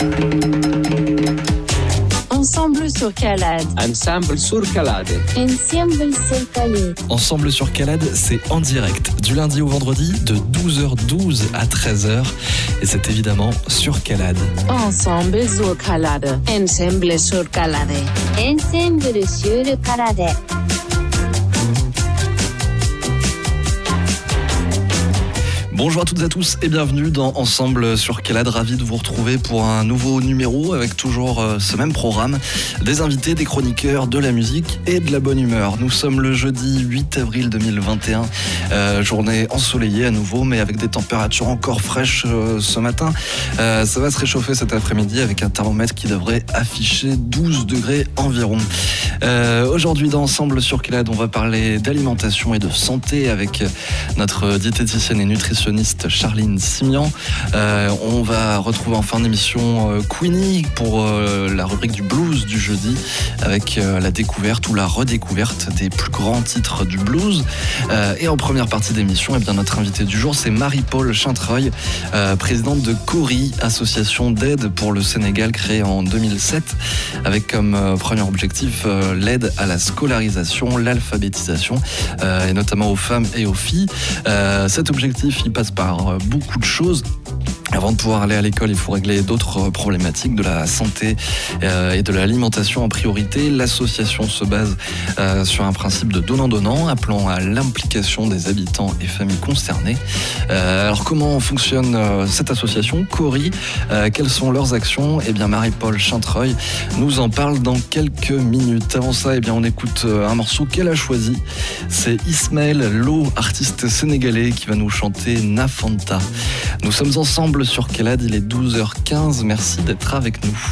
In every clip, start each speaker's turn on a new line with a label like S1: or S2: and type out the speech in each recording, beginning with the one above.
S1: Ensemble sur Calade.
S2: Ensemble sur Calade.
S1: Ensemble sur Calade.
S3: Ensemble sur Calade, c'est en direct, du lundi au vendredi, de 12h12 à 13h. Et c'est évidemment sur Calade.
S1: Ensemble sur Calade. Ensemble sur Calade.
S4: Ensemble sur Calade.
S3: Bonjour à toutes et à tous et bienvenue dans Ensemble sur Calade. Ravi de vous retrouver pour un nouveau numéro avec toujours ce même programme. Des invités, des chroniqueurs, de la musique et de la bonne humeur. Nous sommes le jeudi 8 avril 2021. Journée ensoleillée à nouveau mais avec des températures encore fraîches ce matin. Ça va se réchauffer cet après-midi avec un thermomètre qui devrait afficher 12 degrés environ. Aujourd'hui dans Ensemble sur Calade, on va parler d'alimentation et de santé avec notre diététicienne et nutritionniste Charline Simian. On va retrouver en fin d'émission Queenie pour la rubrique du blues du jeudi avec la découverte ou la redécouverte des plus grands titres du blues. Et en première partie d'émission, notre invitée du jour, c'est Marie-Paule Chantreuil, présidente de CORI, association d'aide pour le Sénégal créée en 2007, avec comme premier objectif l'aide à la scolarisation, l'alphabétisation, et notamment aux femmes et aux filles. Cet objectif, il passe par beaucoup de choses. Avant de pouvoir aller à l'école, il faut régler d'autres problématiques de la santé et de l'alimentation en priorité. L'association se base sur un principe de donnant-donnant, appelant à l'implication des habitants et familles concernées. Alors comment fonctionne cette association CORI? Quelles sont leurs actions? Marie-Paule Chantreuil nous en parle dans quelques minutes. Avant ça, on écoute un morceau qu'elle a choisi. C'est Ismaël Lo, artiste sénégalais, qui va nous chanter Nafanta. Nous sommes ensemble sur Calade, il est 12h15, merci d'être avec nous.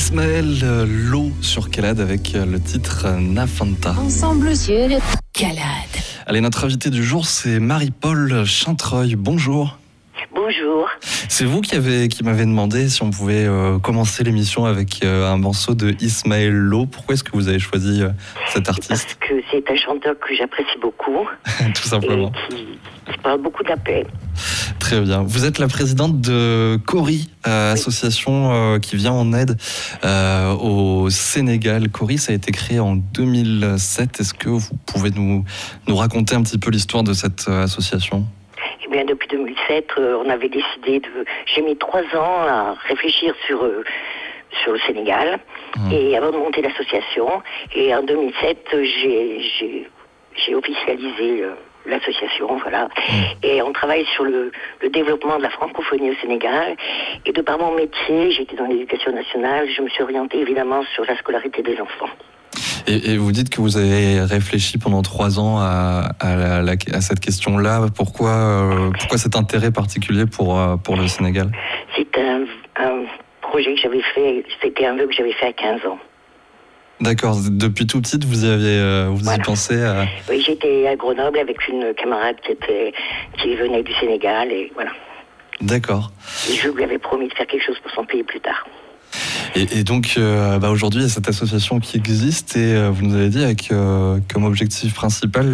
S3: Ismaël Lo sur Calade avec le titre Nafanta.
S1: Ensemble sur le Calade.
S3: Allez, notre invité du jour, c'est Marie-Paul Chantreuil. Bonjour.
S2: Bonjour.
S3: C'est vous qui m'avez demandé si on pouvait commencer l'émission avec un morceau de Ismaël Lo. Pourquoi est-ce que vous avez choisi cet artiste ?
S2: Parce que c'est un chanteur que j'apprécie beaucoup.
S3: Tout simplement.
S2: Et qui parle beaucoup de la paix.
S3: Très bien. Vous êtes la présidente de Cori, association qui vient en aide au Sénégal. Cori, ça a été créé en 2007. Est-ce que vous pouvez nous raconter un petit peu l'histoire de cette association ?
S2: Eh bien, depuis 2007, on avait décidé J'ai mis 3 ans à réfléchir sur le Sénégal et avant de monter l'association. Et en 2007, j'ai officialisé l'association, voilà. Et on travaille sur le développement de la francophonie au Sénégal. Et de par mon métier, j'étais dans l'éducation nationale, je me suis orientée évidemment sur la scolarité des enfants.
S3: Et vous dites que vous avez réfléchi pendant 3 ans à cette question-là. Pourquoi cet intérêt particulier pour le Sénégal ?
S2: C'est un projet que j'avais fait, c'était un vœu que j'avais fait à 15 ans.
S3: D'accord, depuis tout petite, vous y pensez à...
S2: Oui, j'étais à Grenoble avec une camarade qui venait du Sénégal et voilà.
S3: D'accord.
S2: Et je lui avais promis de faire quelque chose pour son pays plus tard.
S3: Et donc, aujourd'hui, il y a cette association qui existe et vous nous avez dit avec comme objectif principal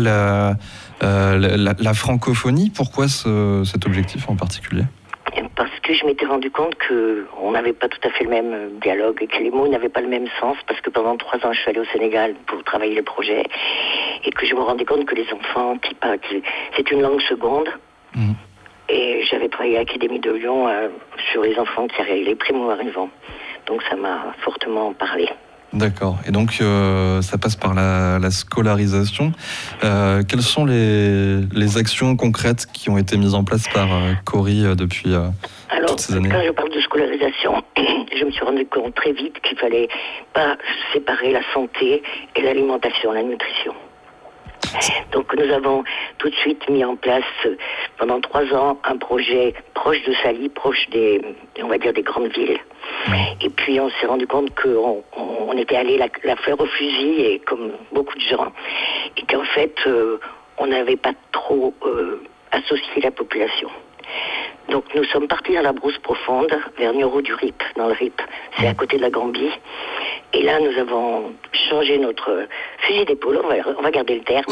S3: la francophonie. Pourquoi cet objectif en particulier ?
S2: Parce que je m'étais rendu compte qu'on n'avait pas tout à fait le même dialogue et que les mots n'avaient pas le même sens parce que pendant 3 ans, je suis allée au Sénégal pour travailler le projet et que je me rendais compte que les enfants qui parlent, c'est une langue seconde. Et j'avais travaillé à l'Académie de Lyon sur les enfants les primo-arrivants. Donc ça m'a fortement parlé.
S3: D'accord. Et donc ça passe par la scolarisation. Quelles sont les actions concrètes qui ont été mises en place par Cori depuis toutes ces années ?
S2: Quand je parle de scolarisation, je me suis rendu compte très vite qu'il fallait pas séparer la santé et l'alimentation, la nutrition. Donc nous avons tout de suite mis en place pendant 3 ans un projet proche de Sali, proche des grandes villes. Et puis on s'est rendu compte qu'on était allé la fleur au fusil et comme beaucoup de gens et qu'en fait on n'avait pas trop associé la population. Donc nous sommes partis dans la brousse profonde vers Nioro du Rip, dans le Rip, c'est à côté de la Gambie. Et là, nous avons changé notre fusil d'épaule, on va garder le terme.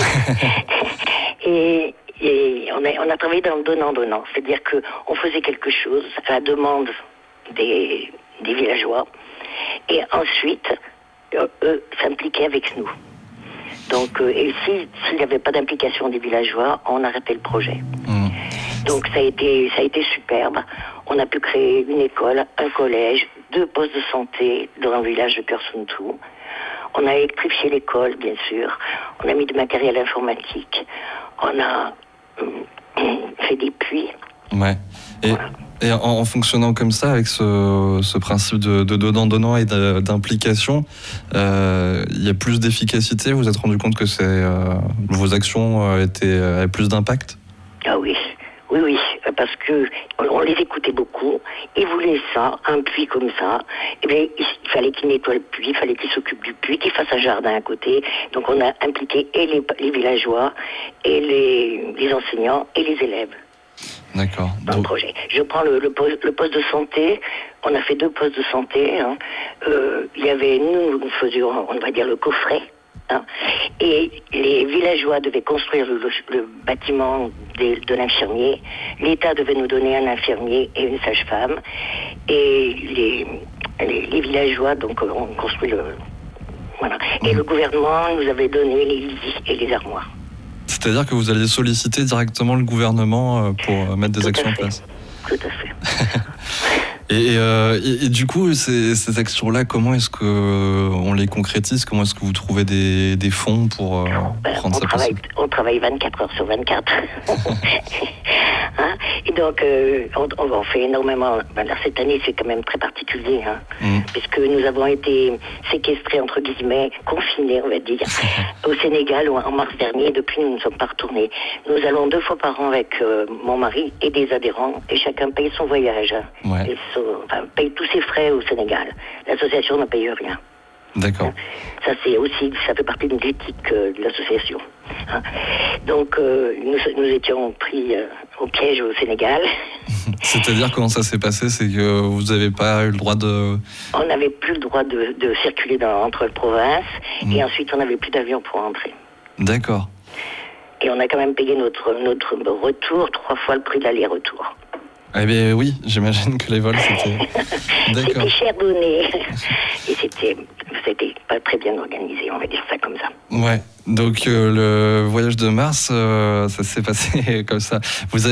S2: et on a travaillé dans le donnant-donnant. C'est-à-dire qu'on faisait quelque chose à la demande des villageois. Et ensuite, eux s'impliquaient avec nous. Donc, et s'il n'y avait pas d'implication des villageois, on arrêtait le projet. Donc ça a été superbe. On a pu créer une école, un collège, 2 postes de santé dans le village de Kersuntu. On a électrifié l'école, bien sûr. On a mis du matériel informatique. On a fait des puits.
S3: Ouais. Et en fonctionnant comme ça, avec ce principe de donnant-donnant et d'implication, il y a plus d'efficacité. Vous vous êtes rendu compte que vos actions avaient plus d'impact ?
S2: Ah oui. Oui, parce que on les écoutait beaucoup. Ils voulaient ça, un puits comme ça. Et bien, il fallait qu'ils nettoient le puits, il fallait qu'ils s'occupent du puits, qu'ils fassent un jardin à côté. Donc, on a impliqué et les villageois, et les enseignants, et les élèves.
S3: D'accord.
S2: Dans le projet. Je prends le poste de santé. On a fait 2 postes de santé. Il y avait, nous faisions, on va dire, le coffret. Et les villageois devaient construire le bâtiment de l'infirmier. L'État devait nous donner un infirmier et une sage-femme. Et les villageois, donc, ont construit voilà. Et le gouvernement nous avait donné les lits et les armoires.
S3: C'est-à-dire que vous alliez solliciter directement le gouvernement pour mettre des actions en place ?
S2: Tout à fait.
S3: Et du coup, ces actions-là, comment est-ce qu'on les concrétise ? Comment est-ce que vous trouvez des fonds pour rendre ça possible ?
S2: On travaille 24 heures sur 24. Et donc, on fait énormément. Cette année, c'est quand même très particulier, puisque nous avons été séquestrés, entre guillemets, confinés, on va dire, au Sénégal en mars dernier. Depuis, nous ne sommes pas retournés. Nous allons 2 fois par an avec mon mari et des adhérents, et chacun paye son voyage.
S3: Ouais.
S2: Et paye tous ses frais au Sénégal. L'association ne paye rien.
S3: D'accord.
S2: Ça fait partie de l'éthique de l'association. Donc nous étions pris au piège au Sénégal.
S3: C'est-à-dire comment ça s'est passé? C'est que vous n'avez pas eu le droit de...
S2: On n'avait plus le droit de circuler entre les provinces et ensuite on n'avait plus d'avion pour entrer.
S3: D'accord.
S2: Et on a quand même payé notre retour 3 fois le prix de l'aller-retour.
S3: Eh bien oui, j'imagine que les vols c'était... D'accord.
S2: C'était cher donné. Et c'était pas très bien organisé, on va dire ça comme ça.
S3: Ouais, donc le voyage de Mars, ça s'est passé comme ça. Vous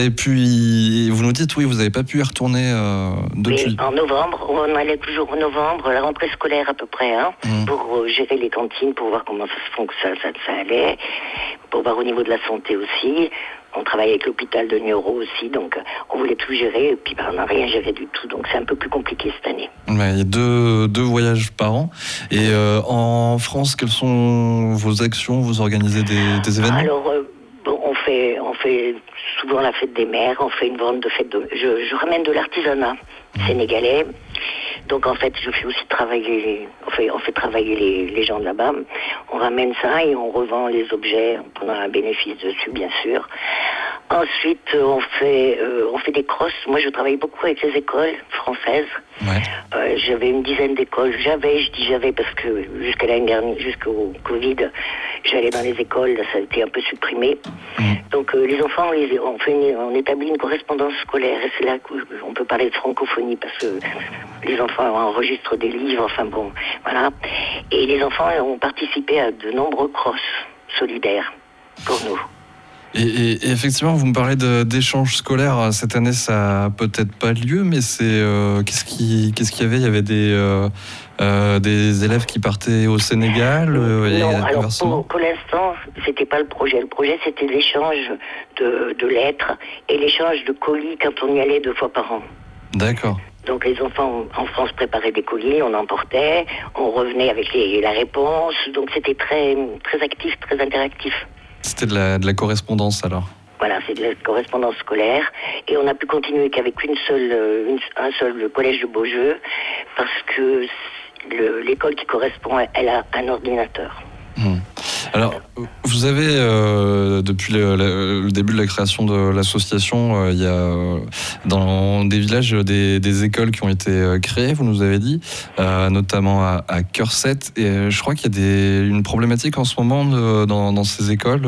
S3: nous dites oui, vous n'avez pas pu y retourner depuis.
S2: Oui, en novembre, on allait toujours en novembre, la rentrée scolaire à peu près, pour gérer les cantines, pour voir comment ça allait, pour voir au niveau de la santé aussi. On travaille avec l'hôpital de Nioro aussi, donc on voulait tout gérer, et puis on n'a rien géré du tout, donc c'est un peu plus compliqué cette année.
S3: Ouais, il y a deux voyages par an. Et en France, quelles sont vos actions? Vous organisez des événements?
S2: Alors, on fait souvent la fête des mères, on fait une vente de fête je ramène de l'artisanat sénégalais. Donc en fait, je fais aussi travailler, on fait travailler les gens de là-bas. On ramène ça et on revend les objets, on a un bénéfice dessus, bien sûr. Ensuite, on fait des crosses. Moi, je travaille beaucoup avec les écoles françaises. Ouais. J'avais une dizaine d'écoles. Je dis j'avais parce que jusqu'à l'année dernière, jusqu'au Covid, j'allais dans les écoles. Là, ça a été un peu supprimé. Donc, les enfants, on établit une correspondance scolaire. Et c'est là qu'on peut parler de francophonie parce que les enfants enregistrent des livres. Enfin bon, voilà. Et les enfants ont participé à de nombreux crosses solidaires pour nous.
S3: Et effectivement, vous me parlez d'échanges scolaires. Cette année, ça n'a peut-être pas lieu, mais c'est qu'est-ce qu'il y avait? Il y avait des élèves qui partaient au Sénégal
S2: Non, alors pour l'instant, c'était pas le projet. Le projet, c'était l'échange de lettres et l'échange de colis quand on y allait 2 fois par an. D'accord. Donc les enfants en France préparaient des colis, on emportait, on revenait avec la réponse. Donc c'était très, très actif, très interactif.
S3: C'était de la correspondance alors?
S2: Voilà, c'est de la correspondance scolaire. Et on a pu continuer qu'avec un seul collège de Beaujeu, parce que l'école qui correspond, elle a un ordinateur.
S3: Alors, vous avez, depuis le début de la création de l'association, il y a dans des villages des écoles qui ont été créées, vous nous avez dit, notamment à Cœurset. Et je crois qu'il y a une problématique en ce moment dans ces écoles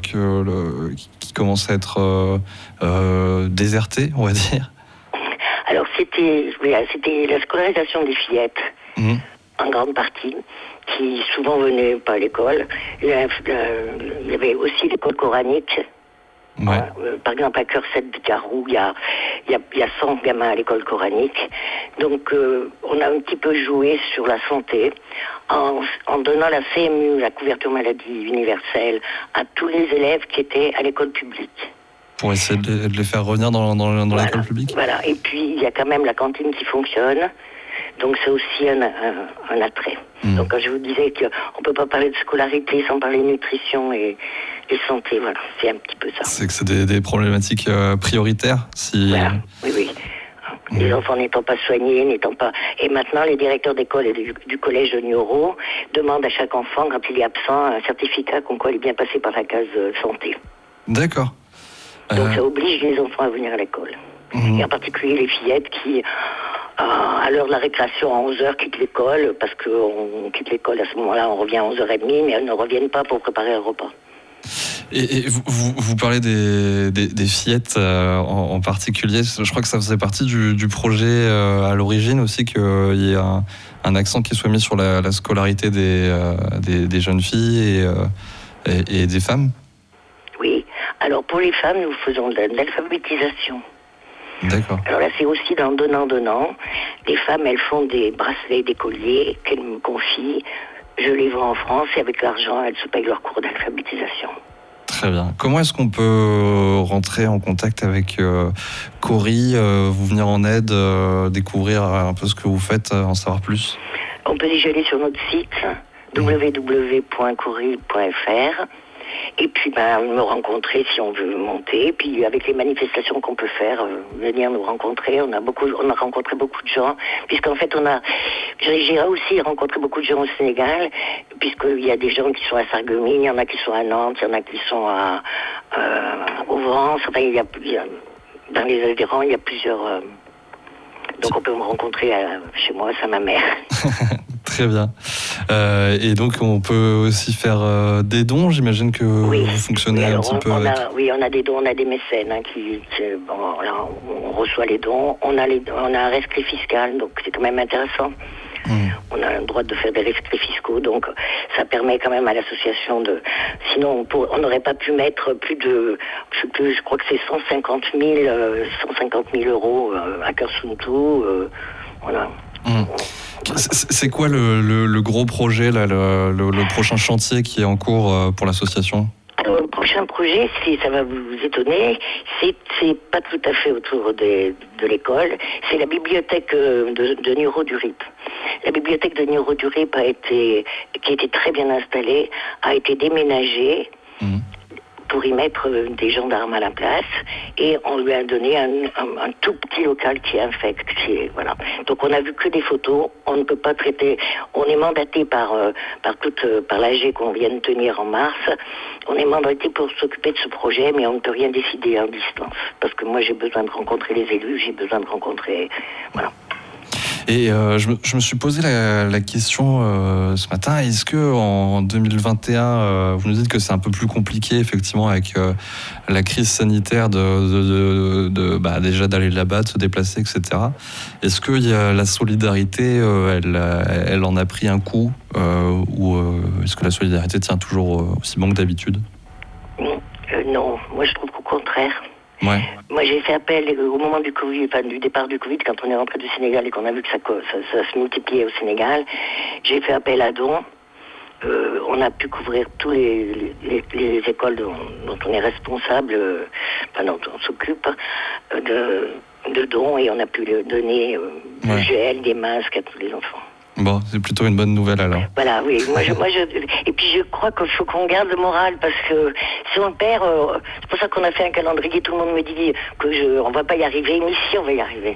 S3: qui commencent à être désertées, on va dire.
S2: Alors, c'était la scolarisation des fillettes. En grande partie, qui souvent venaient pas à l'école. Il y avait aussi l'école coranique. Ouais. Par exemple, à Cœurset de Carou, il y a 100 gamins à l'école coranique. Donc, on a un petit peu joué sur la santé en donnant la CMU, la couverture maladie universelle, à tous les élèves qui étaient à l'école publique.
S3: Pour essayer de les faire revenir dans l'école publique.
S2: Voilà, et puis il y a quand même la cantine qui fonctionne. Donc c'est aussi un attrait. Donc quand je vous disais qu'on ne peut pas parler de scolarité sans parler de nutrition et santé, voilà, c'est un petit peu ça.
S3: C'est que c'est des problématiques prioritaires
S2: Voilà, oui. Les enfants n'étant pas soignés, Et maintenant, les directeurs d'école et du collège de Nioro demandent à chaque enfant, quand il est absent, un certificat comme quoi il est bien passé par la case santé. D'accord. Donc ça oblige les enfants à venir à l'école. Et en particulier les fillettes qui... à l'heure de la récréation, à 11h, quittent l'école, parce qu'on quitte l'école à ce moment-là, on revient à 11h30, mais elles ne reviennent pas pour préparer un repas.
S3: Et vous parlez des fillettes en particulier, je crois que ça faisait partie du projet à l'origine aussi, qu'il y ait un accent qui soit mis sur la scolarité des jeunes filles et des femmes. Oui, alors pour les femmes, nous faisons de l'alphabétisation. D'accord. Alors là, c'est aussi dans donnant. Les femmes, elles font des bracelets, des colliers qu'elles me confient. Je les vends en France et avec l'argent, elles se payent leur cours d'alphabétisation. Très bien. Comment est-ce qu'on peut rentrer en contact avec Cori, vous venir en aide, découvrir un peu ce que vous faites, en savoir plus? On peut déjà aller sur notre site www.cori.fr
S2: Et puis me rencontrer si on veut monter. Et puis avec les manifestations qu'on peut faire, venir nous rencontrer. On a rencontré beaucoup de gens, puisqu'en fait j'ai aussi rencontré beaucoup de gens au Sénégal, puisqu'il y a des gens qui sont à Sarreguemines, il y en a qui sont à Nantes, il y en a qui sont au Vence. Enfin, il y a dans les adhérents, il y a plusieurs. Donc on peut me rencontrer chez moi, à ma mère.
S3: Très bien. Et donc on peut aussi faire des dons, j'imagine que vous fonctionnez un petit peu avec...
S2: On a des dons, on a des mécènes on reçoit les dons, on a un rescrit fiscal, donc c'est quand même intéressant. On a le droit de faire des rescrits fiscaux, donc ça permet quand même à l'association de... Sinon, on n'aurait pas pu mettre plus de... Je crois que c'est 150 000 euros à Cœur Suntu. Voilà.
S3: C'est quoi le gros projet, là, le prochain chantier qui est en cours pour l'association ?
S2: Alors, le prochain projet, ça va vous étonner, c'est pas tout à fait autour de l'école, c'est la bibliothèque de Niro du Rip. La bibliothèque de Niro du Rip qui était très bien installée, a été déménagée pour y mettre des gendarmes à la place, et on lui a donné un tout petit local qui est infecté. Voilà. Donc on n'a vu que des photos, on ne peut pas traiter, on est mandaté par l'AG qu'on vient de tenir en mars, on est mandaté pour s'occuper de ce projet, mais on ne peut rien décider à distance, parce que moi j'ai besoin de rencontrer les élus, j'ai besoin de rencontrer... Voilà.
S3: Et je me suis posé la question ce matin, est-ce que en 2021, vous nous dites que c'est un peu plus compliqué effectivement avec la crise sanitaire déjà d'aller là-bas, de se déplacer, etc. Est-ce que la solidarité, elle en a pris un coup ou est-ce que la solidarité tient toujours aussi bon que d'habitude ?
S2: Non, moi je trouve qu'au contraire.
S3: Ouais.
S2: Moi, j'ai fait appel au moment du Covid, du départ du Covid, quand on est rentré du Sénégal et qu'on a vu que ça se multipliait au Sénégal. J'ai fait appel à dons. On a pu couvrir tous les écoles dont on est responsable, dont on s'occupe de dons, et on a pu donner du gel, des masques à tous les enfants.
S3: Bon, c'est plutôt une bonne nouvelle alors.
S2: Voilà, oui. Et puis je crois qu'il faut qu'on garde le moral, parce que si on perd, c'est pour ça qu'on a fait un calendrier. Tout le monde me dit on va pas y arriver, mais si, on va y arriver.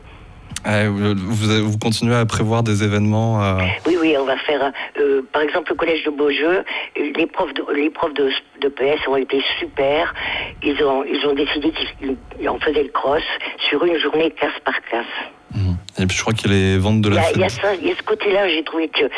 S3: Vous continuez à prévoir des événements
S2: Oui, on va faire, par exemple, le collège de Beaujeu. Les profs de PS ont été super. Ils ont décidé qu'on faisait le cross sur une journée classe par classe.
S3: Et puis je crois qu'il y a les ventes de la fête.
S2: Il y a ce côté-là, j'ai trouvé que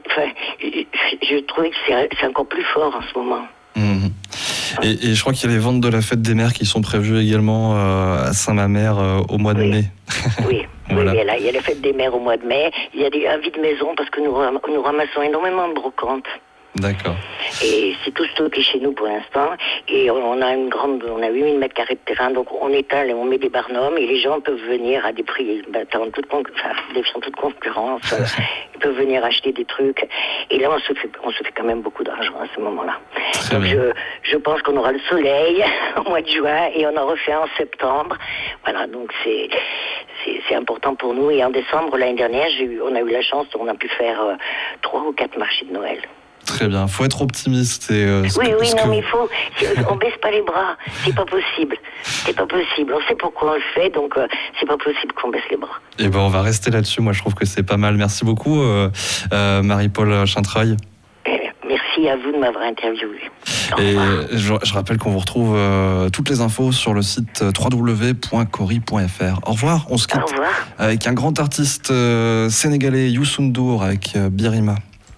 S2: c'est encore plus fort en ce moment.
S3: Et je crois qu'il y a les ventes de la fête des mères qui sont prévues également à Saint-Mamère au mois de mai.
S2: Oui.
S3: Voilà.
S2: Oui, il y a la fête des mères au moit de mai. Il y a un vide-maison parce que nous ramassons énormément de brocantes.
S3: D'accord.
S2: Et c'est tout stocké chez nous pour l'instant. Et on a 8000 mètres carrés de terrain, donc on étale et on met des barnums, et les gens peuvent venir à des prix défiant toute concurrence. Ils peuvent venir acheter des trucs. Et là, on se fait quand même beaucoup d'argent à ce moment-là. Donc je pense qu'on aura le soleil au mois de juin, et on en refait en septembre. Voilà, donc c'est important pour nous. Et en décembre, l'année dernière, on a eu la chance, on a pu faire 3 ou 4 marchés de Noël.
S3: Très bien, faut être optimiste. Mais
S2: on baisse pas les bras, c'est pas possible. On sait pourquoi on le fait, donc c'est pas possible qu'on baisse les bras.
S3: Et on va rester là-dessus, moi je trouve que c'est pas mal. Merci beaucoup Marie-Paule Chintreuil.
S2: Merci à vous de m'avoir interviewé.
S3: Et je rappelle qu'on vous retrouve toutes les infos sur le site www.cori.fr. Au revoir, on se quitte avec un grand artiste sénégalais, Youssou N'Dour, avec Birima.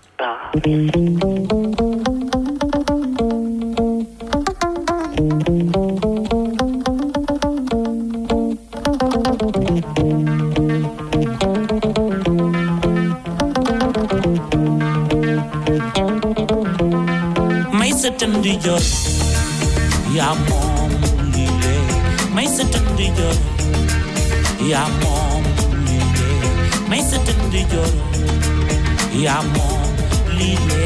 S5: May sa tëndi jot yaa moom lile may sa tëndi jot yaa moom lile may sa tëndi jot yaa moom lile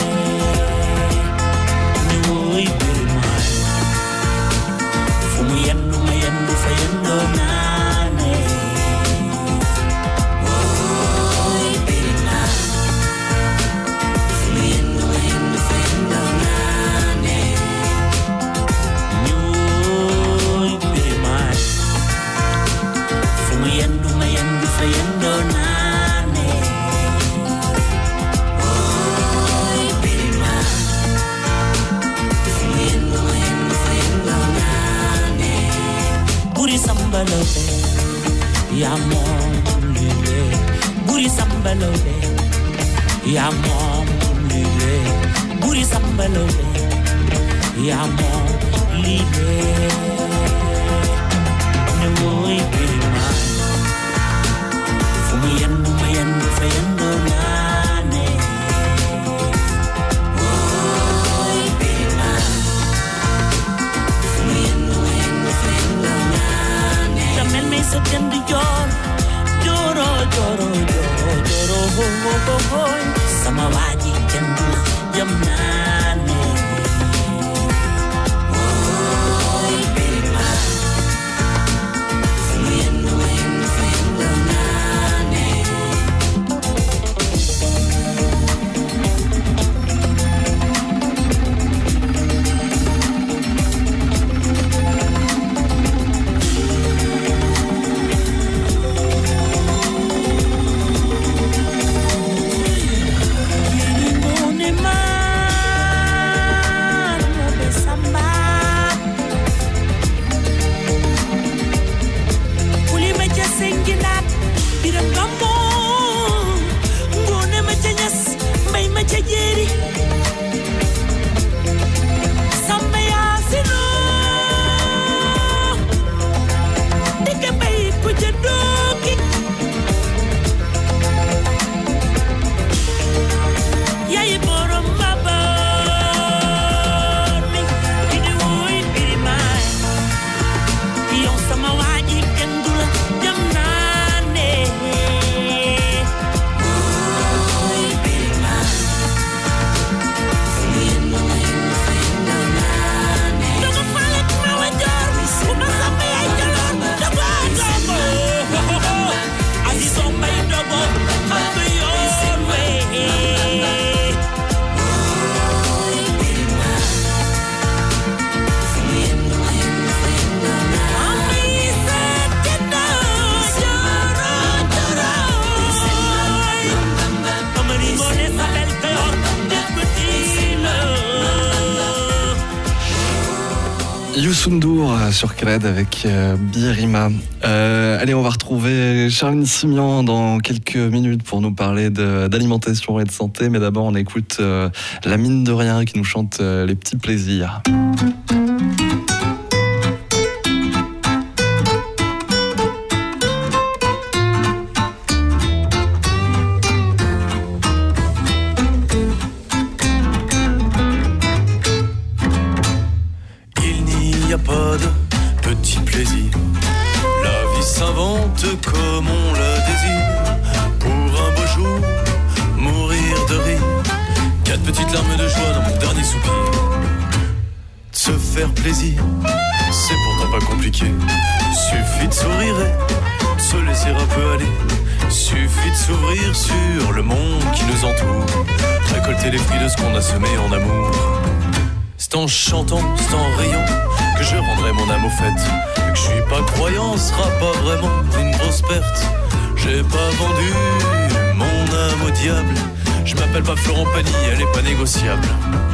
S5: ni woy Birima fu mu yendu ma yendu fa yendoo naane woy Birima fu mu yendu ma yendu fa yendoo naane buri sambalode ya mom lile buri sambalode ya mom lile buri sambalode ya mom lile ne woy birima fumayan fayan nane woy birima fumayan fayan nane jamel me setendi joro sama waji kendu jamnane woy birima fumayan fayan nane
S3: Youssou N'Dour sur Calade avec Birima. Allez, on va retrouver Charline Simian dans quelques minutes pour nous parler d'alimentation et de santé. Mais d'abord, on écoute La Mine de Rien qui nous chante Les Petits Plaisirs.
S6: Comme on le désire, pour un beau jour, mourir de rire. 4 petites larmes de joie dans mon dernier soupir. De se faire plaisir, c'est pourtant pas compliqué. Suffit de sourire et de se laisser un peu aller. Suffit de s'ouvrir sur le monde qui nous entoure. Récolter les fruits de ce qu'on a semé en amour. C'est en chantant, c'est en riant que je rendrai mon âme au fait. Que je suis pas croyant, ce sera pas vraiment une grosse perte. J'ai pas vendu mon âme au diable. Je m'appelle pas Florent Pagny, elle est pas négociable.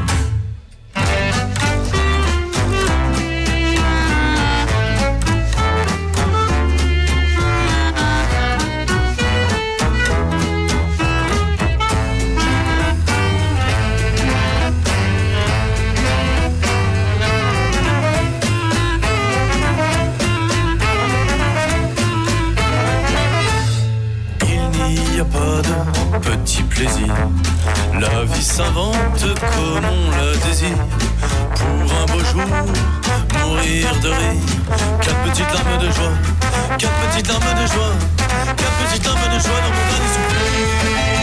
S6: Plaisir. La vie s'invente comme on la désire. Pour un beau jour, mourir de rire. 4 petites larmes de joie, 4 petites larmes de joie, 4 petites larmes de joie dans mon dernier soupir.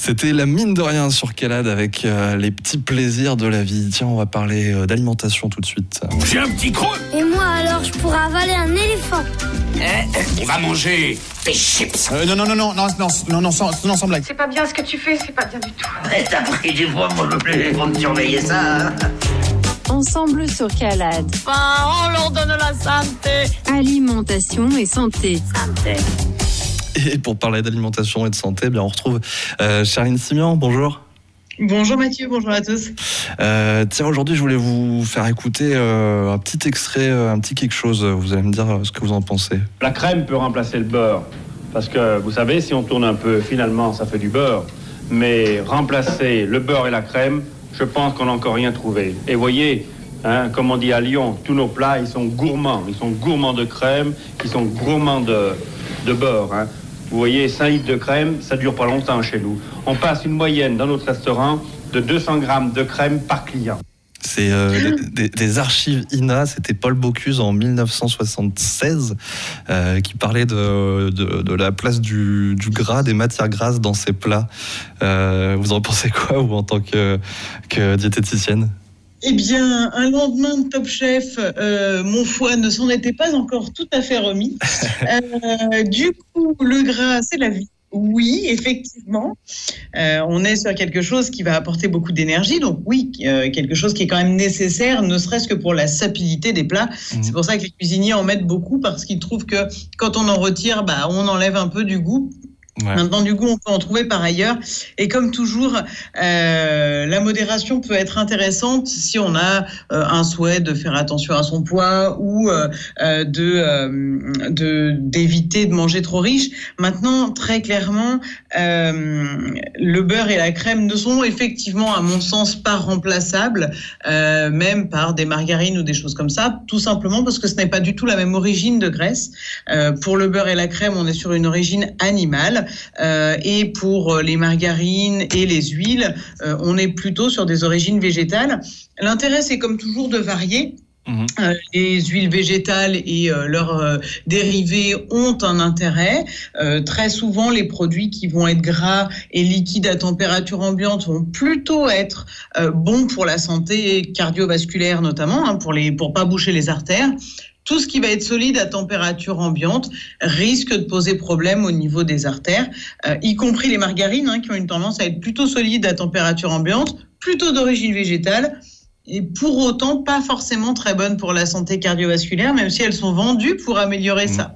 S3: C'était la mine de rien sur Calade avec les petits plaisirs de la vie. Tiens, on va parler d'alimentation tout de suite.
S7: J'ai un petit creux.
S8: Et moi alors, je pourrais avaler un éléphant.
S7: On va manger des chips.
S9: Non, sans blague.
S10: C'est pas bien ce que tu fais, c'est pas bien du tout.
S11: T'as pris du poids pour me surveiller ça.
S1: Ensemble sur Calade.
S10: On leur donne la santé.
S1: Alimentation et santé.
S3: Et pour parler d'alimentation et de santé, on retrouve Charline Simian. Bonjour.
S12: Bonjour Mathieu, bonjour à tous.
S3: Tiens, aujourd'hui, je voulais vous faire écouter un petit extrait, un petit quelque chose. Vous allez me dire ce que vous en pensez.
S13: La crème peut remplacer le beurre. Parce que, vous savez, si on tourne un peu, finalement, ça fait du beurre. Mais remplacer le beurre et la crème, je pense qu'on n'a encore rien trouvé. Et voyez, comme on dit à Lyon, tous nos plats, ils sont gourmands. Ils sont gourmands de crème, ils sont gourmands de beurre. Vous voyez, 5 litres de crème, ça dure pas longtemps chez nous. On passe une moyenne dans notre restaurant de 200 grammes de crème par client.
S3: C'est des archives INA, c'était Paul Bocuse en 1976 qui parlait de la place du gras, des matières grasses dans ses plats. Vous en pensez quoi, vous, en tant que diététicienne ?
S12: Eh bien, un lendemain de Top Chef, mon foie ne s'en était pas encore tout à fait remis. Du coup, le gras, c'est la vie. Oui, effectivement, on est sur quelque chose qui va apporter beaucoup d'énergie, donc oui, quelque chose qui est quand même nécessaire, ne serait-ce que pour la sapidité des plats. C'est pour ça que les cuisiniers en mettent beaucoup, parce qu'ils trouvent que quand on en retire, on enlève un peu du goût. Ouais. Maintenant, du coup, on peut en trouver par ailleurs. Et comme toujours, la modération peut être intéressante si on a un souhait de faire attention à son poids ou d'éviter de manger trop riche. Maintenant, très clairement, le beurre et la crème ne sont effectivement, à mon sens, pas remplaçables, même par des margarines ou des choses comme ça, tout simplement parce que ce n'est pas du tout la même origine de graisse. Pour le beurre et la crème, on est sur une origine animale. Et pour les margarines et les huiles, on est plutôt sur des origines végétales. L'intérêt, c'est comme toujours de varier. Les huiles végétales et leurs dérivés ont un intérêt. Très souvent, les produits qui vont être gras et liquides à température ambiante vont plutôt être bons pour la santé cardiovasculaire notamment, pour pas boucher les artères. Tout ce qui va être solide à température ambiante risque de poser problème au niveau des artères, y compris les margarines qui ont une tendance à être plutôt solides à température ambiante, plutôt d'origine végétale, et pour autant pas forcément très bonnes pour la santé cardiovasculaire, même si elles sont vendues pour améliorer ça.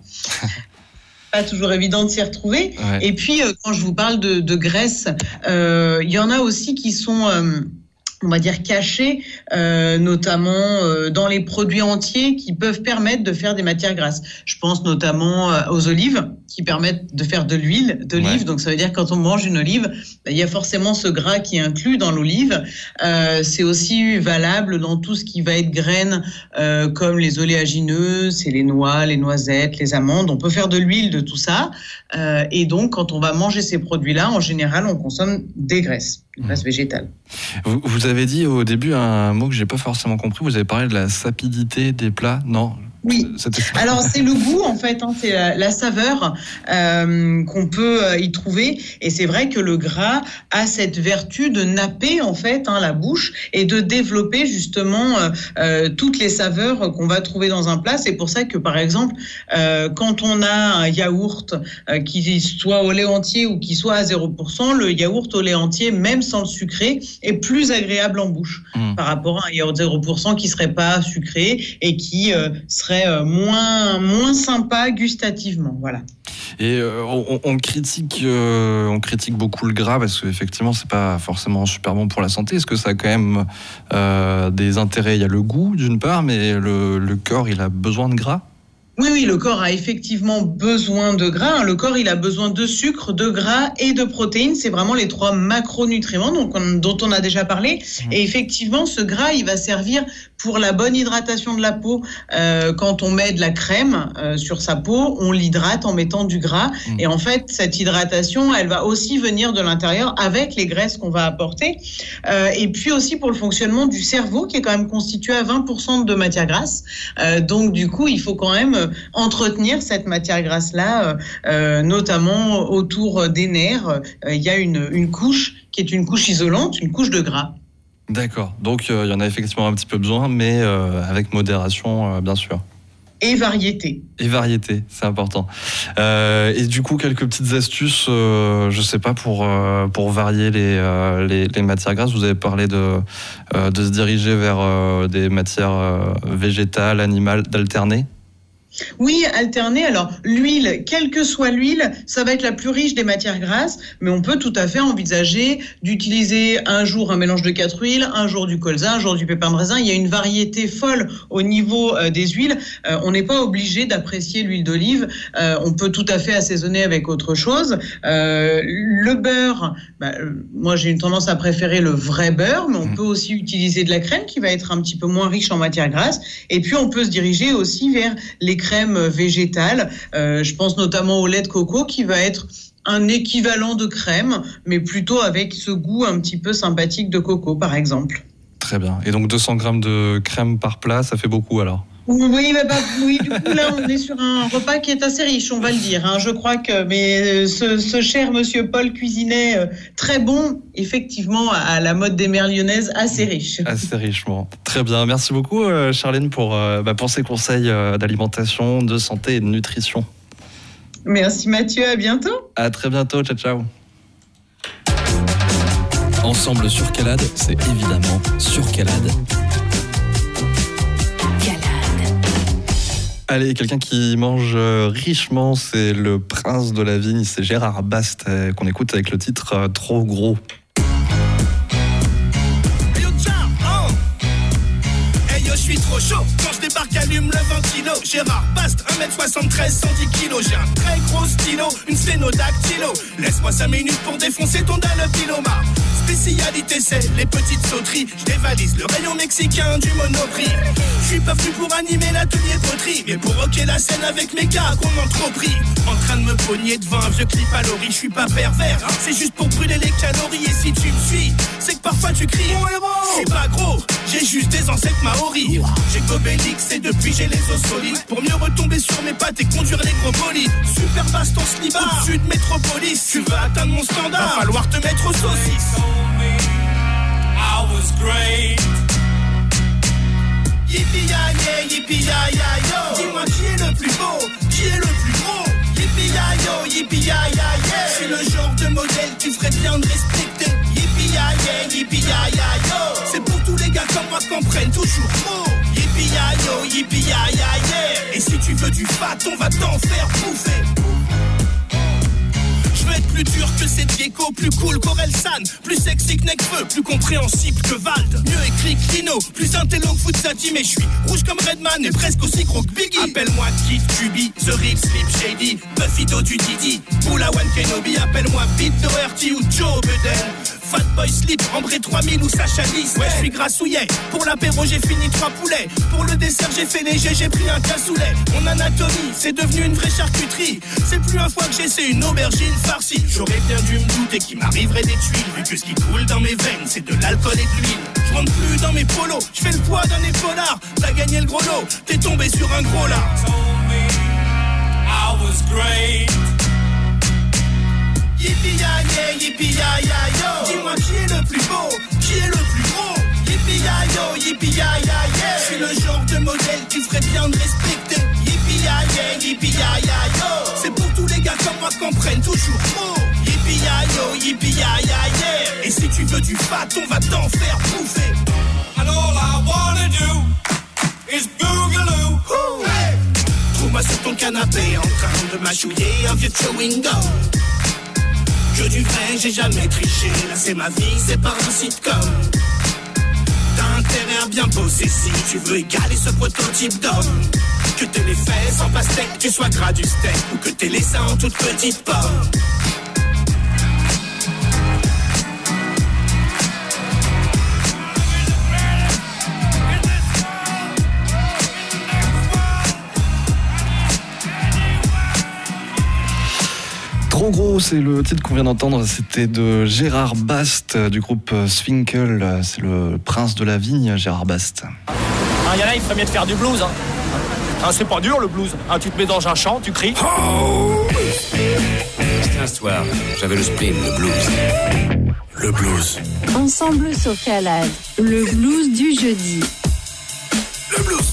S12: Pas toujours évident de s'y retrouver. Ouais. Et puis, quand je vous parle de graisse, il y en a aussi qui sont... on va dire cachés, notamment dans les produits entiers qui peuvent permettre de faire des matières grasses. Je pense notamment aux olives qui permettent de faire de l'huile d'olive. Ouais. Donc ça veut dire que quand on mange une olive, il y a forcément ce gras qui est inclus dans l'olive. C'est aussi valable dans tout ce qui va être graines comme les oléagineux, c'est les noix, les noisettes, les amandes. On peut faire de l'huile de tout ça. Et donc quand on va manger ces produits-là, en général, on consomme des graisses végétales.
S3: Vous avez dit au début un mot que j'ai pas forcément compris. Vous avez parlé de la sapidité des plats. Non.
S12: Oui. Alors c'est le goût en fait, c'est la saveur qu'on peut y trouver. Et c'est vrai que le gras a cette vertu de napper en fait la bouche et de développer justement toutes les saveurs qu'on va trouver dans un plat. C'est pour ça que par exemple quand on a un yaourt qui soit au lait entier ou qui soit à 0%, le yaourt au lait entier, même sans le sucré, est plus agréable en bouche par rapport à un yaourt 0% qui serait pas sucré et qui serait moins sympa gustativement, voilà.
S3: Et on critique beaucoup le gras parce qu'effectivement c'est pas forcément super bon pour la santé. Est-ce que ça a quand même des intérêts ? Il y a le goût d'une part, mais le corps il a besoin de gras ?
S12: Oui, le corps a effectivement besoin de gras. Le corps, il a besoin de sucre, de gras et de protéines. C'est vraiment les 3 macronutriments dont on a déjà parlé. Et effectivement, ce gras, il va servir pour la bonne hydratation de la peau. Quand on met de la crème sur sa peau, on l'hydrate en mettant du gras. Et en fait, cette hydratation, elle va aussi venir de l'intérieur avec les graisses qu'on va apporter. Et puis aussi pour le fonctionnement du cerveau, qui est quand même constitué à 20% de matière grasse. Donc du coup, il faut quand même entretenir cette matière grasse-là, notamment autour des nerfs. Il y a une couche qui est une couche isolante, une couche de gras.
S3: D'accord, donc il y en a effectivement un petit peu besoin, mais avec modération, bien sûr.
S12: Et variété.
S3: Et variété, c'est important. Et du coup, quelques petites astuces, je sais pas, pour varier les matières grasses. Vous avez parlé de se diriger vers des matières végétales, animales, d'alterner.
S12: Oui, alterner. Alors, l'huile, quelle que soit l'huile, ça va être la plus riche des matières grasses, mais on peut tout à fait envisager d'utiliser un jour un mélange de 4 huiles, un jour du colza, un jour du pépin de raisin. Il y a une variété folle au niveau des huiles. On n'est pas obligé d'apprécier l'huile d'olive. On peut tout à fait assaisonner avec autre chose. Le beurre, moi j'ai une tendance à préférer le vrai beurre, mais on peut aussi utiliser de la crème qui va être un petit peu moins riche en matières grasses. Et puis on peut se diriger aussi vers les crèmes végétales. Je pense notamment au lait de coco qui va être un équivalent de crème, mais plutôt avec ce goût un petit peu sympathique de coco, par exemple.
S3: Très bien. Et donc 200 grammes de crème par plat, ça fait beaucoup alors ?
S12: Oui, du coup, là, on est sur un repas qui est assez riche, on va le dire. Hein. Je crois que ce cher monsieur Paul cuisinait très bon, effectivement, à la mode des mères lyonnaises, assez riche.
S3: Assez richement. Très bien. Merci beaucoup, Charlène, pour ces conseils d'alimentation, de santé et de nutrition.
S12: Merci, Mathieu. À bientôt.
S3: À très bientôt. Ciao, ciao.
S14: Ensemble sur Calade, c'est évidemment sur Calade.
S3: Allez, quelqu'un qui mange richement, c'est le prince de la vigne, c'est Gérard Bast, qu'on écoute avec le titre Trop gros.
S15: Je suis trop chaud, quand je débarque allume le ventilo. Gérard Bast, 1m73, 110 kilos. J'ai un très gros stylo, une sténodactylo. Laisse-moi 5 minutes pour défoncer ton dalopiloma. Spécialité c'est les petites sauteries. Je dévalise le rayon mexicain du Monoprix. Je suis pas venu pour animer l'atelier poterie, mais pour rocker la scène avec mes gars qu'on m'en trop pris. En train de me pogner devant un vieux clip à l'ori. Je suis pas pervers, hein, c'est juste pour brûler les calories. Et si tu me suis, c'est que parfois tu cries mon héros. Je suis pas gros, j'ai juste des ancêtres maoris. J'ai Gobélix et depuis j'ai les os solides. Pour mieux retomber sur mes pattes et conduire les gros bolides. Super Bast en slibard, au-dessus de Métropolis. Tu veux atteindre mon standard, va falloir te mettre aux saucisses. I was great. Yippee-ya-yeah, yippee-ya-ya-yo. Dis-moi qui est le plus beau, qui est le plus gros. Yippee-ya-yo, yippee-ya-ya-yeah. Je suis le genre de modèle qui ferait bien de respecter. Yippee-ya-yeah, yippee-ya-ya-yo. C'est pour tous les gars comme moi qu'on prenne toujours trop. Yippee-ya-yo, yippee-ya-ya-yeah. Et si tu veux du fat, on va t'en faire bouffer. Je veux être plus dur que cette gecko, plus cool qu'Orelsan, plus sexy que Nekfeu, plus compréhensible que Vald, mieux écrit que Lino, plus intello que Foutsati, mais je suis rouge comme Redman et presque aussi gros que Biggie. Appelle-moi Kid Kubi, The Real Slim Shady, Buffito du Didi, Boulawan Kenobi, appelle-moi Pete Doherty ou Joe Budden. Fatboy Slip, Ambré 3000 ou Sacha Lys. Ouais, je suis grassouillet. Pour l'apéro, j'ai fini 3 poulets. Pour le dessert, j'ai fait léger, j'ai pris un cassoulet. Mon anatomie, c'est devenu une vraie charcuterie. C'est plus un foie que j'essaie une aubergine farcie. J'aurais bien dû me douter qu'il m'arriverait des tuiles, vu que ce qui coule dans mes veines, c'est de l'alcool et de l'huile. Je rentre plus dans mes polos, je fais le poids d'un épaulard. T'as gagné le gros lot, t'es tombé sur un gros là. I was great. Yippee-ya-yeah, yippee-ya-ya-yo. Dis-moi qui est le plus beau, qui est le plus gros. Yippee-ya-yo, yippee-ya-ya-yeah. Je suis le genre de modèle qui ferait bien de respecter. Yippee-ya-yeah, yippee-ya-ya-yo. C'est pour tous les gars comme moi qu'on prenne toujours trop. Yippee-ya-yo, yippee-ya-ya-yeah. Et si tu veux du fat, on va t'en faire bouffer. And all I wanna do is boogaloo. Hey. Trouve-moi sur ton canapé en train de mâchouiller un vieux chewing gum. Que du vrai, j'ai jamais triché. Là c'est ma vie, c'est pas un sitcom. T'as intérêt à bien bosser si tu veux égaler ce prototype d'homme. Que t'aies les fesses en pastèque, tu sois gras du steak, ou que t'aies les seins en toute petite pomme.
S3: Trop gros, c'est le titre qu'on vient d'entendre, c'était de Gérard Bast du groupe Swinkle, c'est le prince de la vigne, Gérard Bast.
S16: Il y en a, il ferait mieux de faire du blues. Hein. Hein, c'est pas dur le blues. Hein, tu te mets dans un champ, tu cries.
S7: C'était un soir, j'avais le spleen, le blues.
S6: Le blues.
S1: Ensemble sur Calade, le blues du jeudi.
S6: Le blues.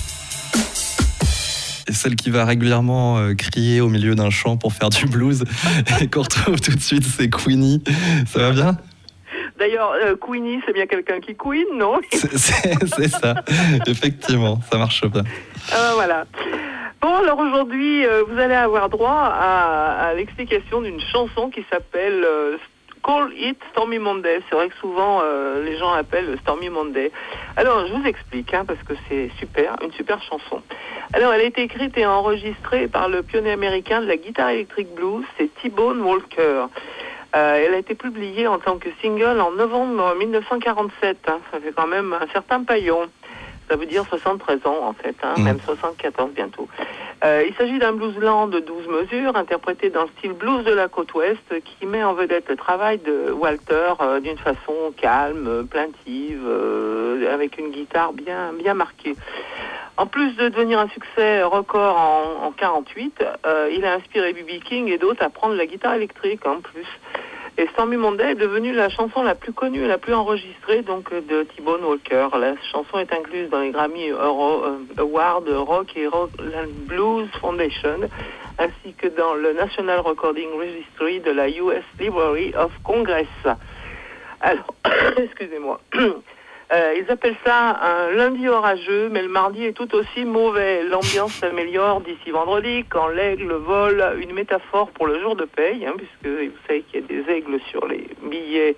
S3: Et celle qui va régulièrement crier au milieu d'un chant pour faire du blues et qu'on retrouve tout de suite, c'est Queenie. Ça va bien ?
S17: D'ailleurs, Queenie, c'est bien quelqu'un qui queen, non ?
S3: C'est ça, effectivement, ça marche bien.
S17: Voilà. Bon, alors aujourd'hui, vous allez avoir droit à l'explication d'une chanson qui s'appelle Call It Stormy Monday. C'est vrai que souvent, les gens appellent Stormy Monday. Alors, je vous explique, parce que c'est une super chanson. Alors, elle a été écrite et enregistrée par le pionnier américain de la guitare électrique blues, c'est T-Bone Walker. Elle a été publiée en tant que single en novembre 1947. Ça fait quand même un certain paillon. Ça veut dire 73 ans, en fait, même 74 bientôt. Il s'agit d'un blues lent de 12 mesures, interprété dans le style blues de la côte ouest, qui met en vedette le travail de Walter d'une façon calme, plaintive, avec une guitare bien marquée. En plus de devenir un succès record en 48, il a inspiré B.B. King et d'autres à prendre la guitare électrique en plus. Et Stormy Monday est devenue la chanson la plus connue et la plus enregistrée donc de T-Bone Walker. La chanson est incluse dans les Grammy Awards Rock et Roll & Blues Foundation, ainsi que dans le National Recording Registry de la US Library of Congress. Alors, excusez-moi. Ils appellent ça un lundi orageux, mais le mardi est tout aussi mauvais. L'ambiance s'améliore d'ici vendredi, quand l'aigle vole, une métaphore pour le jour de paye, puisque vous savez qu'il y a des aigles sur les billets,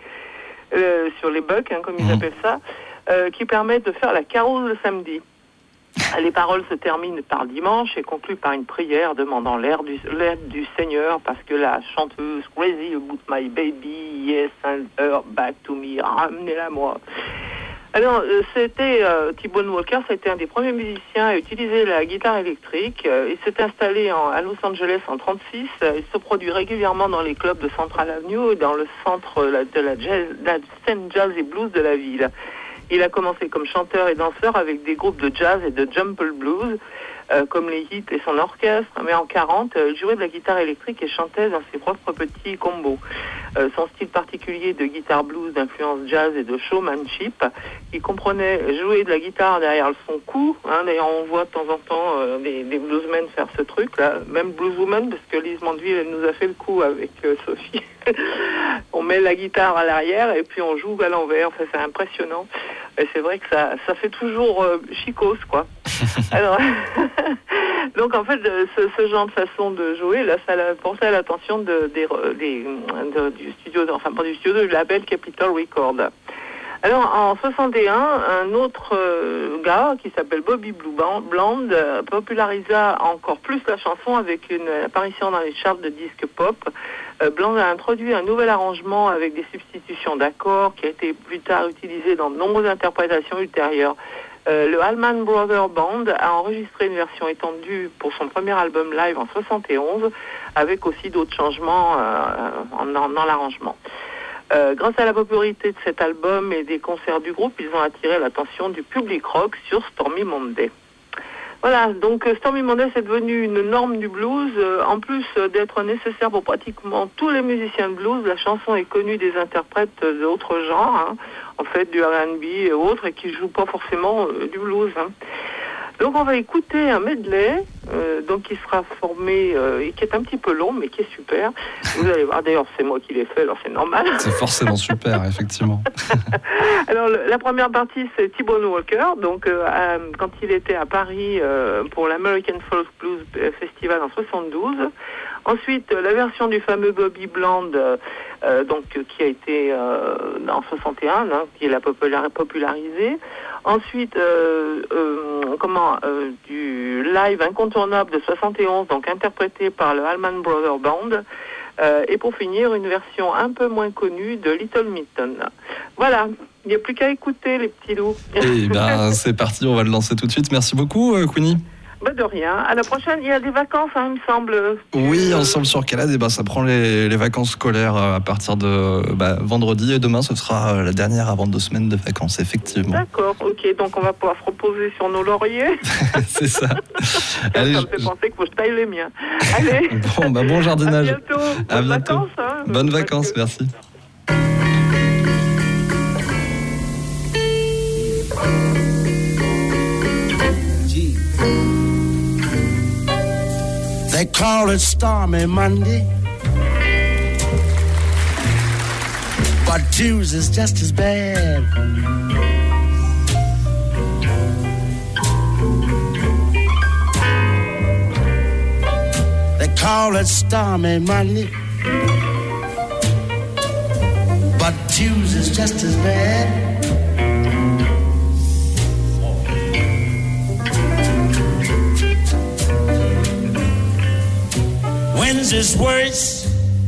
S17: sur les bucks, comme ils appellent ça, qui permettent de faire la carouse le samedi. Les paroles se terminent par dimanche et concluent par une prière demandant l'aide du Seigneur, parce que la chanteuse Crazy About My Baby, Yes, and her back to me, ramenez-la moi. Alors, c'était T-Bone Walker, c'était un des premiers musiciens à utiliser la guitare électrique. Il s'est installé à Los Angeles en 1936. Il se produit régulièrement dans les clubs de Central Avenue, dans le centre de la scène jazz et blues de la ville. Il a commencé comme chanteur et danseur avec des groupes de jazz et de jumble blues, comme les Hits et son orchestre. Mais en 1940, il jouait de la guitare électrique et chantait dans ses propres petits combos. Son style particulier de guitare blues d'influence jazz et de showmanship, il comprenait jouer de la guitare derrière son cou. D'ailleurs, on voit de temps en temps des bluesmen faire ce truc-là, même blueswoman, parce que Lise Mandeville, elle nous a fait le coup avec Sophie. On met la guitare à l'arrière et puis on joue à l'envers. Enfin, c'est impressionnant. Et c'est vrai que ça fait toujours chicos, quoi. Alors, donc en fait, ce genre de façon de jouer, là, ça a porté à l'attention du studio, enfin pas du studio, du label Capitol Records. Alors, en 61, un autre gars qui s'appelle Bobby Bland popularisa encore plus la chanson avec une apparition dans les charts de disques pop. Bland a introduit un nouvel arrangement avec des substitutions d'accords qui a été plus tard utilisé dans de nombreuses interprétations ultérieures. Le Allman Brothers Band a enregistré une version étendue pour son premier album live en 71, avec aussi d'autres changements dans l'arrangement. Grâce à la popularité de cet album et des concerts du groupe, ils ont attiré l'attention du public rock sur Stormy Monday. Voilà, donc Stormy Monday, c'est devenu une norme du blues. En plus d'être nécessaire pour pratiquement tous les musiciens de blues, la chanson est connue des interprètes d'autres genres, en fait du R&B et autres, et qui ne jouent pas forcément du blues. Donc on va écouter un medley donc qui sera formé et qui est un petit peu long mais qui est super. Vous allez voir, d'ailleurs c'est moi qui l'ai fait, alors c'est normal.
S3: C'est forcément super, effectivement.
S17: Alors la première partie c'est T-Bone Walker, donc quand il était à Paris pour l'American Folk Blues Festival en 72. Ensuite la version du fameux Bobby Bland donc qui a été en 61, qui l'a popularisé. Ensuite, du live incontournable de 71, donc interprété par le Allman Brothers Band. Et pour finir, une version un peu moins connue de Little Milton. Voilà, il n'y a plus qu'à écouter les petits loups.
S3: Et ben, c'est parti, on va le lancer tout de suite. Merci beaucoup, Queenie.
S17: Bah de rien. À la prochaine, il y a des vacances, il me semble.
S3: Oui, ensemble sur Calade, ça prend les vacances scolaires à partir de vendredi, et demain ce sera la dernière avant 2 semaines de vacances, effectivement.
S17: D'accord, ok, donc on va pouvoir se reposer sur nos lauriers.
S3: C'est ça. Allez,
S17: ça me fait penser qu'il faut que je taille les miens. Allez.
S3: Bon jardinage.
S17: À bientôt.
S3: Vacances. Bonnes vacances, merci.
S18: They call it Stormy Monday, but Tuesday's just as bad. They call it Stormy Monday, but Tuesday's just as bad. Wednesday's worse.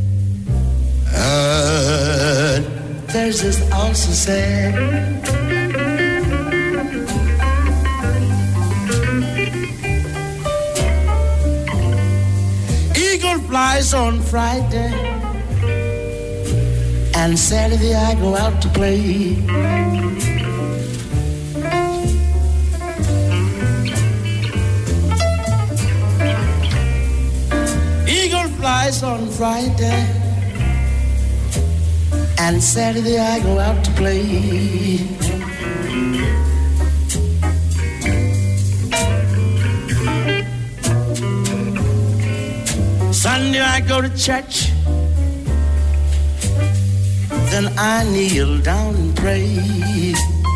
S18: Thursday's also sad. Eagle flies on Friday, and Saturday I go out to play. Flies on Friday, and Saturday I go out to play. Sunday I go to church, then I kneel down and pray.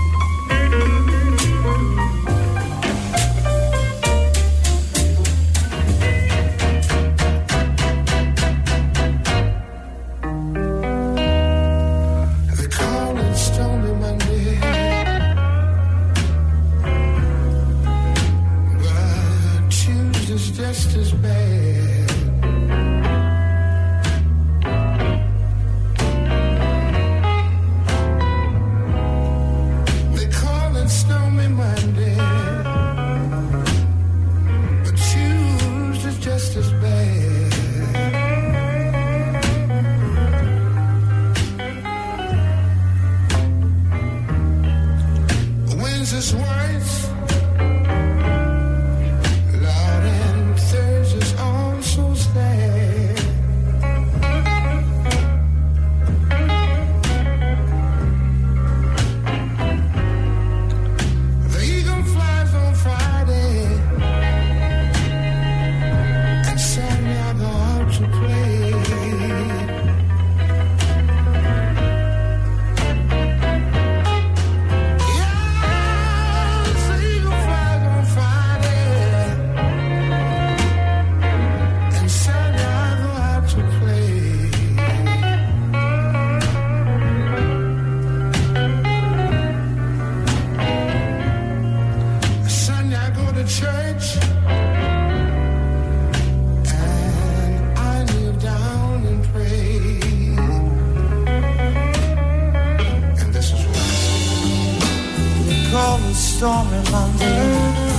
S18: Stormy Monday,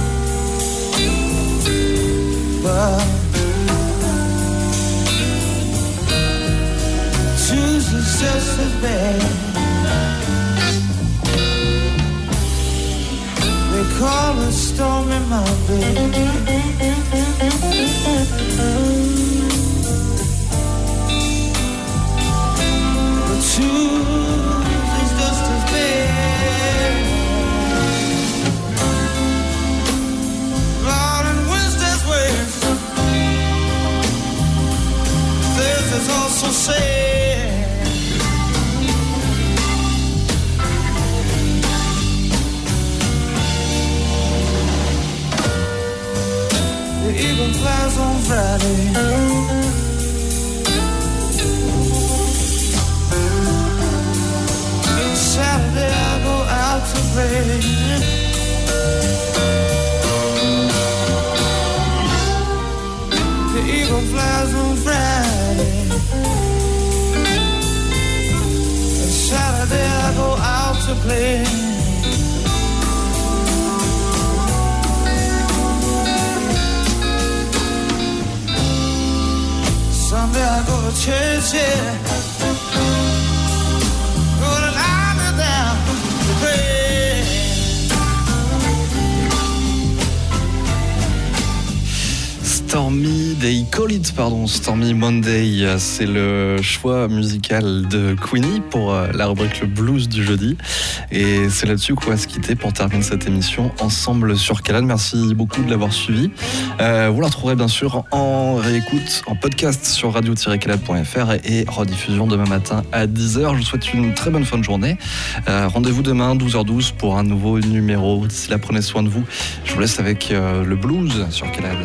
S18: but Tuesday's just as bad. They call it Stormy Monday, but Tuesday's just as bad. Thursday's also sad. The eagle flies on Friday, Saturday I go out to play. The eagle flies on Friday, and Saturday I go out to play. Sunday I go to church, yeah. Gonna lie me down to pray.
S3: Stormy Stormy Monday, c'est le choix musical de Queenie pour la rubrique Le Blues du jeudi. Et c'est là-dessus qu'on va se quitter pour terminer cette émission ensemble sur Calade. Merci beaucoup de l'avoir suivi. Vous la retrouverez bien sûr en réécoute, en podcast sur radio-calade.fr et rediffusion demain matin à 10h. Je vous souhaite une très bonne fin de journée. Rendez-vous demain 12h12 pour un nouveau numéro. D'ici là, prenez soin de vous. Je vous laisse avec le blues sur Calade.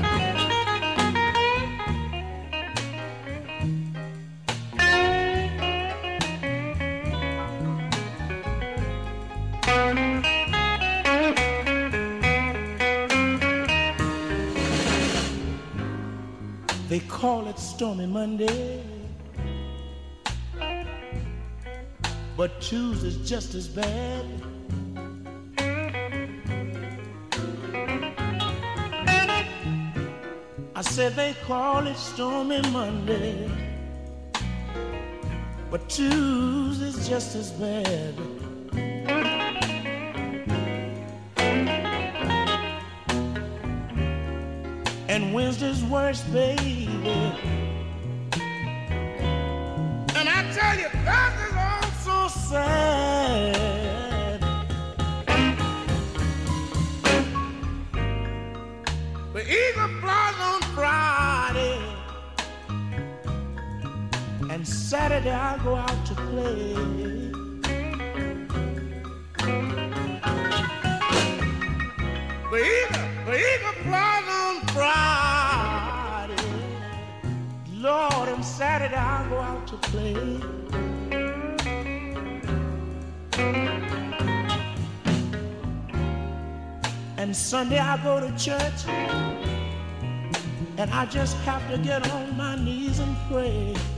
S18: They call it Stormy Monday, but Tuesday's just as bad. I said they call it Stormy Monday, but Tuesday's just as bad. And Wednesday's worse, baby. And I tell you, Thursday's all so sad. The eagle flies on Friday, and Saturday I go out to play. The eagle flies on Friday, Lord, and Saturday I go out to play. And Sunday I go to church, and I just have to get on my knees and pray.